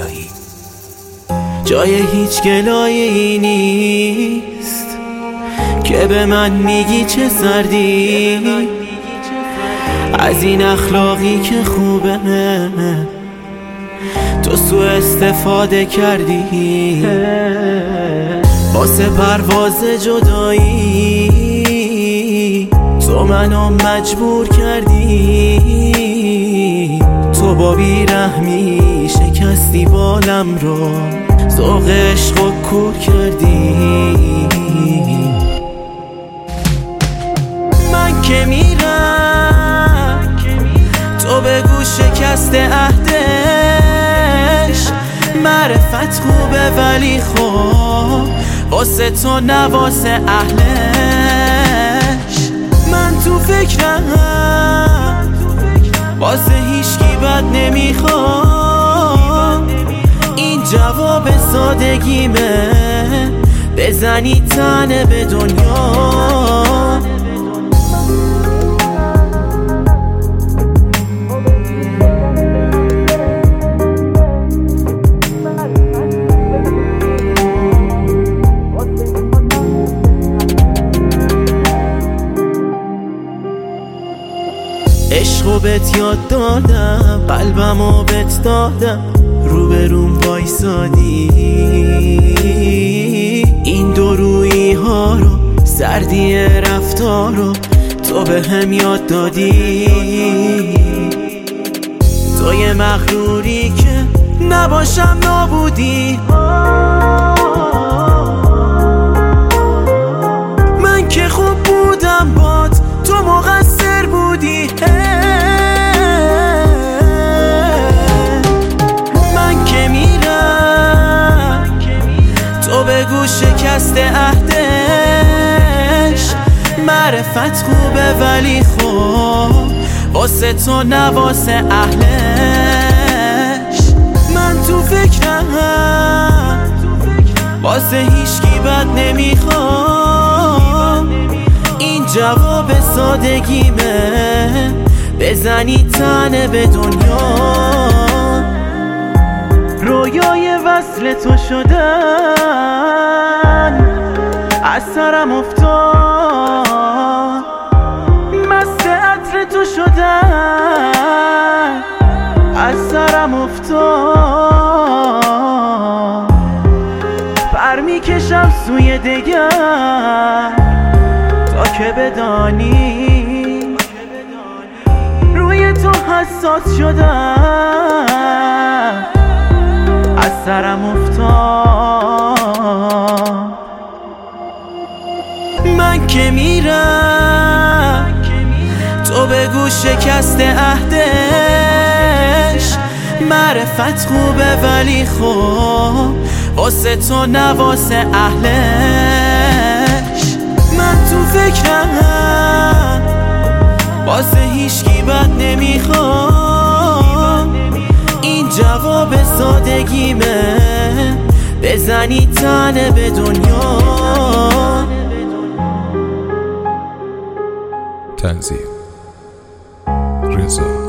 رضایی. جای هیچ گلایه‌ای نیست که به من میگی چه سردی، از این اخلاقی که خوبه تو سوء استفاده کردی، واسه پرواز جدایی تو منو مجبور کردی. تو با بیرحمی شکستی بالم رو، ذوق عشق و کور کردی. من که میرم تو بگو شکست عهدش، معرفت خوبه ولی خب واسه تو نه واسه اهلش. من تو فکرم واسه هیچکی بد نمیخوام، این جواب سادگیمه بزنی تنه به دنیا. عشقو بهت یاد دادم، قلبمو بهت دادم، روبروم وایسادی. این دورویی ها رو، سردی رفتار رو تو به هم یاد دادی. تو یه مغروری که نباشم نابودی، من که خوب بودم باد تو مقصر بودی. من که میرم تو بگو شکست عهدش، معرفت خوبه ولی خب واسه تو نه واسه اهلش. من تو فکرم واسه هیچکی بد نمیخوام، این جواب سادگیمه بزنی تنه به دنیا. رویای وصل تو شدن از سرم افتاد، مست عطر تو شدن از سرم افتاد. پر میکشم سوی دگر تا که بدانی روی تو حساس شدم از سرم افتاد. من که میرم تو بگو شکست عهدش، معرفت خوبه ولی خب واسه تو نه واسه اهلش. من تو فکرم واسه هیچکی بد نمیخوام، این جواب سادگیمه بزنی تنه به دنیا. تنظیم رضا.